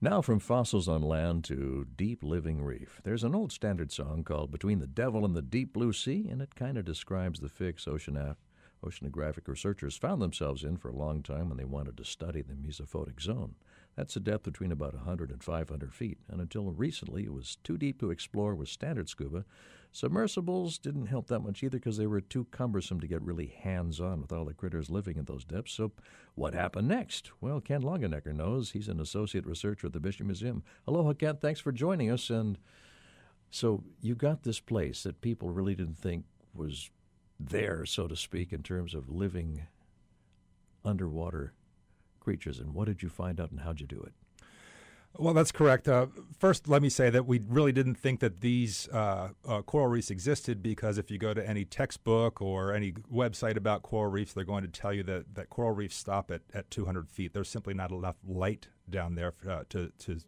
Now from fossils on land to deep living reef. There's an old standard song called Between the Devil and the Deep Blue Sea, and it kind of describes the fix oceanographic researchers found themselves in for a long time when they wanted to study the mesophotic zone. That's a depth between about 100 and 500 feet, and until recently it was too deep to explore with standard scuba. Submersibles didn't help that much either because they were too cumbersome to get really hands-on with all the critters living in those depths. So what happened next? Well, Ken Longenecker knows. He's an associate researcher at the Bishop Museum. Aloha, Ken. Thanks for joining us. And so you got this place that people really didn't think was there, so to speak, in terms of living underwater creatures. And what did you find out and how'd you do it? Well, that's correct. First, let me say that we really didn't think that these coral reefs existed because if you go to any textbook or any website about coral reefs, they're going to tell you that coral reefs stop at 200 feet. There's simply not enough light down there to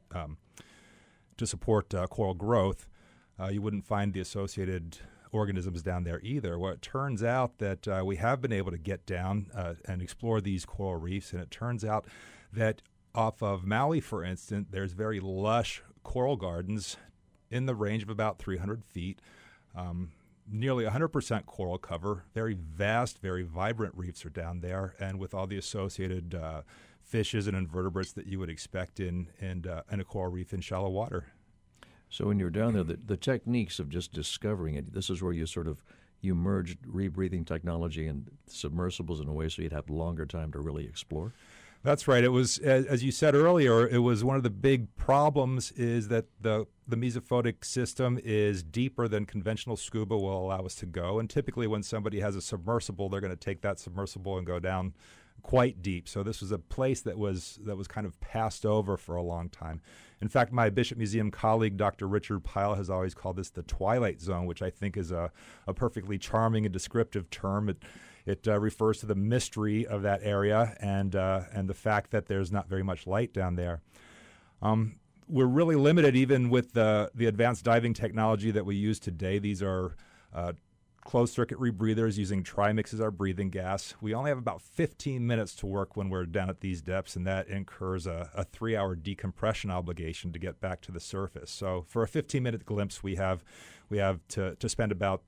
support coral growth. You wouldn't find the associated organisms down there either. Well, it turns out that we have been able to get down and explore these coral reefs, and it turns out that off of Maui, for instance, there's very lush coral gardens in the range of about 300 feet, nearly 100% coral cover, very vast, very vibrant reefs are down there, and with all the associated fishes and invertebrates that you would expect in a coral reef in shallow water. So when you're down there, the techniques of just discovering it, this is where you merged rebreathing technology and submersibles in a way so you'd have longer time to really explore? That's right. It was, as you said earlier, it was one of the big problems is that the mesophotic system is deeper than conventional scuba will allow us to go. And typically when somebody has a submersible, they're going to take that submersible and go down quite deep. So this was a place that was kind of passed over for a long time. In fact, my Bishop Museum colleague, Dr. Richard Pyle, has always called this the Twilight Zone, which I think is a perfectly charming and descriptive term. It refers to the mystery of that area and the fact that there's not very much light down there. We're really limited even with the advanced diving technology that we use today. These are closed-circuit rebreathers using trimix as our breathing gas. We only have about 15 minutes to work when we're down at these depths, and that incurs a 3-hour decompression obligation to get back to the surface. So for a 15-minute glimpse, we have to spend about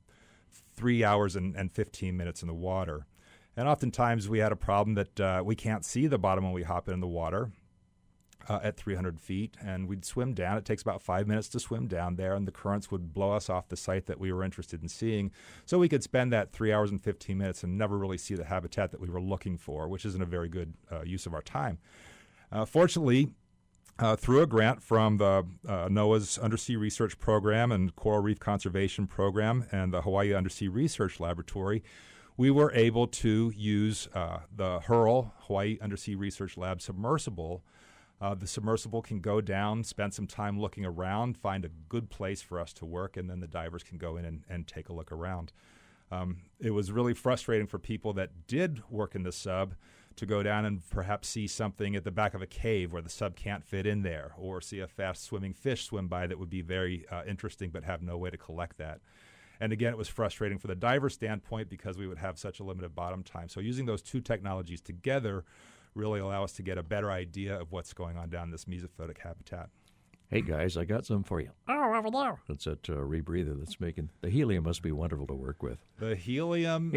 3 hours and 15 minutes in the water. And oftentimes we had a problem that we can't see the bottom when we hop in the water at 300 feet, and we'd swim down. It takes about 5 minutes to swim down there, and the currents would blow us off the site that we were interested in seeing. So we could spend that 3 hours and 15 minutes and never really see the habitat that we were looking for, which isn't a very good use of our time. Fortunately, through a grant from the NOAA's Undersea Research Program and Coral Reef Conservation Program and the Hawaii Undersea Research Laboratory, we were able to use the HURL, Hawaii Undersea Research Lab submersible. The submersible can go down, spend some time looking around, find a good place for us to work, and then the divers can go in and take a look around. It was really frustrating for people that did work in the sub to go down and perhaps see something at the back of a cave where the sub can't fit in there, or see a fast-swimming fish swim by that would be very interesting but have no way to collect that. And again, it was frustrating for the diver standpoint because we would have such a limited bottom time. So using those two technologies together really allow us to get a better idea of what's going on down this mesophotic habitat. Hey, guys, I got some for you. Oh, over there. That's that rebreather that's making – the helium must be wonderful to work with. The helium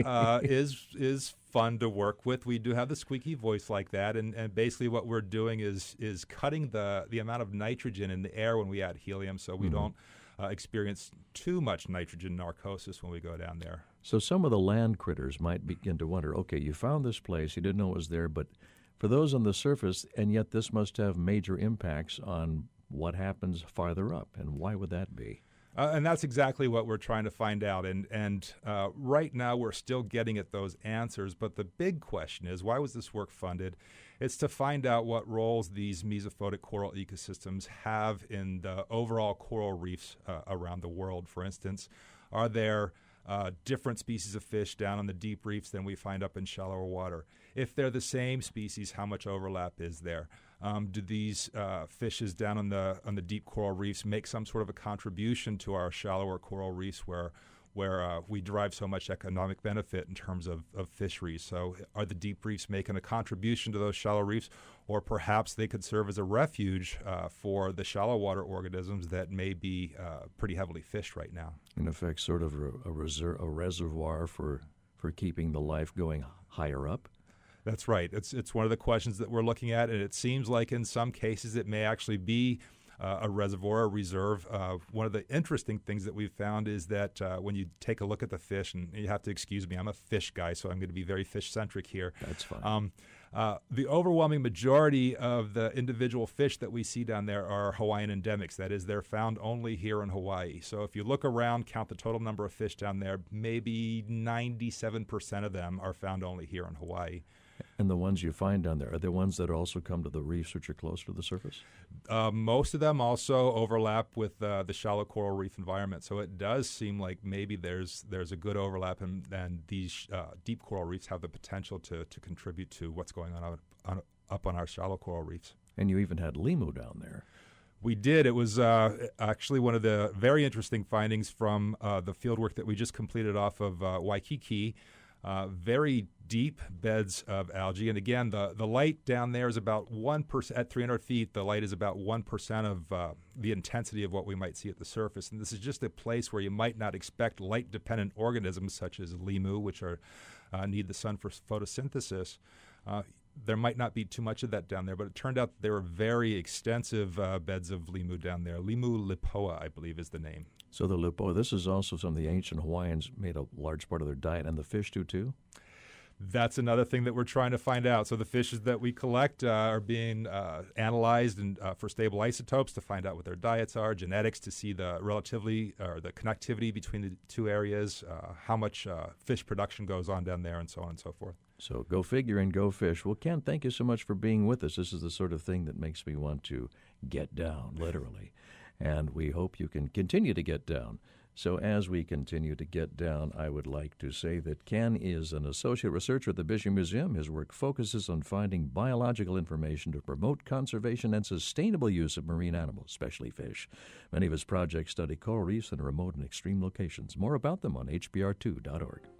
is fun to work with. We do have the squeaky voice like that, and basically what we're doing is cutting the amount of nitrogen in the air when we add helium so we don't experience too much nitrogen narcosis when we go down there. So some of the land critters might begin to wonder, okay, you found this place, you didn't know it was there, but for those on the surface, and yet this must have major impacts on what happens farther up, and why would that be? And that's exactly what we're trying to find out. And right now we're still getting at those answers. But the big question is, why was this work funded? It's to find out what roles these mesophotic coral ecosystems have in the overall coral reefs around the world. For instance, are there different species of fish down on the deep reefs than we find up in shallower water? If they're the same species, how much overlap is there? Do these fishes down on the deep coral reefs make some sort of a contribution to our shallower coral reefs where where we derive so much economic benefit in terms of fisheries. So are the deep reefs making a contribution to those shallow reefs, or perhaps they could serve as a refuge for the shallow water organisms that may be pretty heavily fished right now? In effect, sort of a reservoir for keeping the life going higher up? That's right. It's one of the questions that we're looking at, and it seems like in some cases it may actually be a reservoir, a reserve. One of the interesting things that we've found is that when you take a look at the fish, and you have to excuse me, I'm a fish guy, so I'm going to be very fish-centric here. That's fine. The overwhelming majority of the individual fish that we see down there are Hawaiian endemics. That is, they're found only here in Hawaii. So if you look around, count the total number of fish down there, maybe 97% of them are found only here in Hawaii. And the ones you find down there, are they ones that also come to the reefs which are closer to the surface? Most of them also overlap with the shallow coral reef environment. So it does seem like maybe there's a good overlap, and these deep coral reefs have the potential to contribute to what's going on up on our shallow coral reefs. And you even had limu down there. We did. It was actually one of the very interesting findings from the fieldwork that we just completed off of Waikiki. Very deep beds of algae. And again, the light down there is about 1%. At 300 feet, the light is about 1% of the intensity of what we might see at the surface. And this is just a place where you might not expect light-dependent organisms such as limu, which need the sun for photosynthesis. There might not be too much of that down there, but it turned out there were very extensive beds of limu down there. Limu lipoa, I believe, is the name. So the lipoa, this is also something the ancient Hawaiians made a large part of their diet, and the fish do too? That's another thing that we're trying to find out. So the fishes that we collect are being analyzed for stable isotopes to find out what their diets are, genetics to see the the connectivity between the two areas, how much fish production goes on down there, and so on and so forth. So go figure and go fish. Well, Ken, thank you so much for being with us. This is the sort of thing that makes me want to get down, literally. And we hope you can continue to get down. So as we continue to get down, I would like to say that Ken is an associate researcher at the Bishop Museum. His work focuses on finding biological information to promote conservation and sustainable use of marine animals, especially fish. Many of his projects study coral reefs in remote and extreme locations. More about them on hbr2.org.